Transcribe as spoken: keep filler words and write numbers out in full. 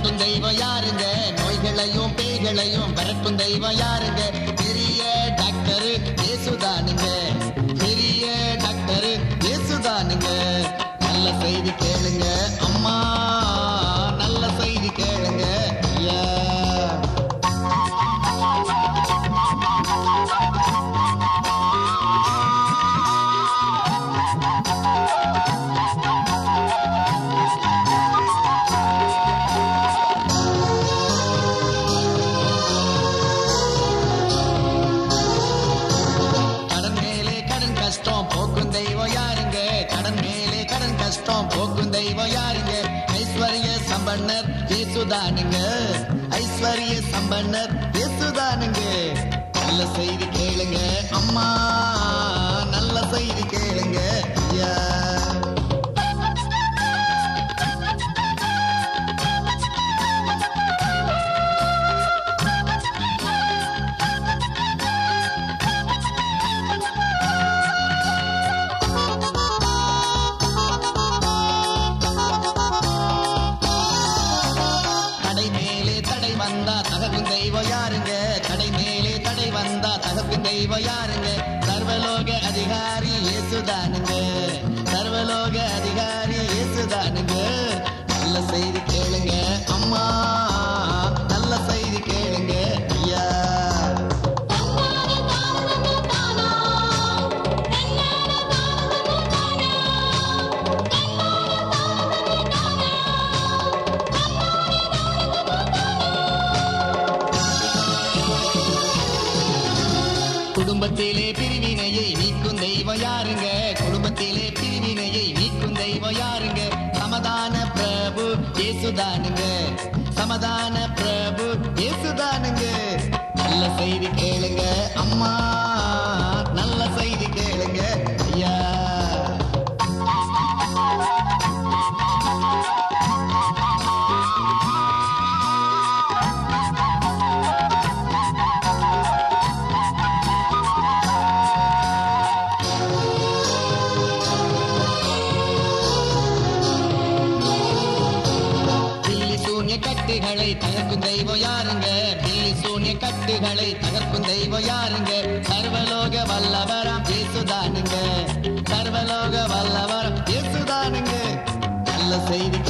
விரட்டும் தெய்வம் யாருங்க, நோய்களையும் பேய்களையும் விரட்டும் தெய்வம் யாருங்க, பெரிய டாக்டர் இயேசுதானுங்க, பெரிய டாக்டர் இயேசுதானுங்க. நல்ல செய்தி கேளுங்க அம்மா, நல்ல செய்தி கேளுங்க ஐயா. போக்கும் தெய்வம் யாருங்க, ஐஸ்வர்ய சம்பன்னர் இயேசுதானுங்க, ஐஸ்வர்ய சம்பன்னர் இயேசுதானுங்க. நல்ல செய்தி கேளுங்க அம்மா, நல்ல செய்தி கேளுங்க ஐயா. தெய்வம் யாருங்க, கடை மேலே தடை வந்தா தகப்பின் தெய்வம் யாருங்க, சர்வலோக அதிகாரி இயேசுதானுங்க, சர்வலோக அதிகாரி இயேசுதானுங்க. நல்ல செய்தி கேளுங்க அம்மா, நல்ல செய்தி கேளுங்க ஐயா. குடும்பத்திலே பிரிவினையை நீக்கும் தெய்வம் யாருங்க, குடும்பத்திலே பிரிவினையை நீக்கும் தெய்வம் யாருங்க, சமாதான பிரபு இயேசுதானுங்க, சமாதான பிரபு இயேசுதானுங்க. நல்ல செய்தி கேளுங்க அம்மா, நல்ல செய்தி கேளுங்க ஐயா. கட்டுகளை தகர்க்கும் தெய்வம் யாருங்க, பில்லி சூன்ய கட்டுகளை தகர்க்கும் தெய்வம் யாருங்க, சர்வலோக வல்லவராம் இயேசுதானுங்க, சர்வலோக வல்லவராம் இயேசுதானுங்க. நல்ல செய்தி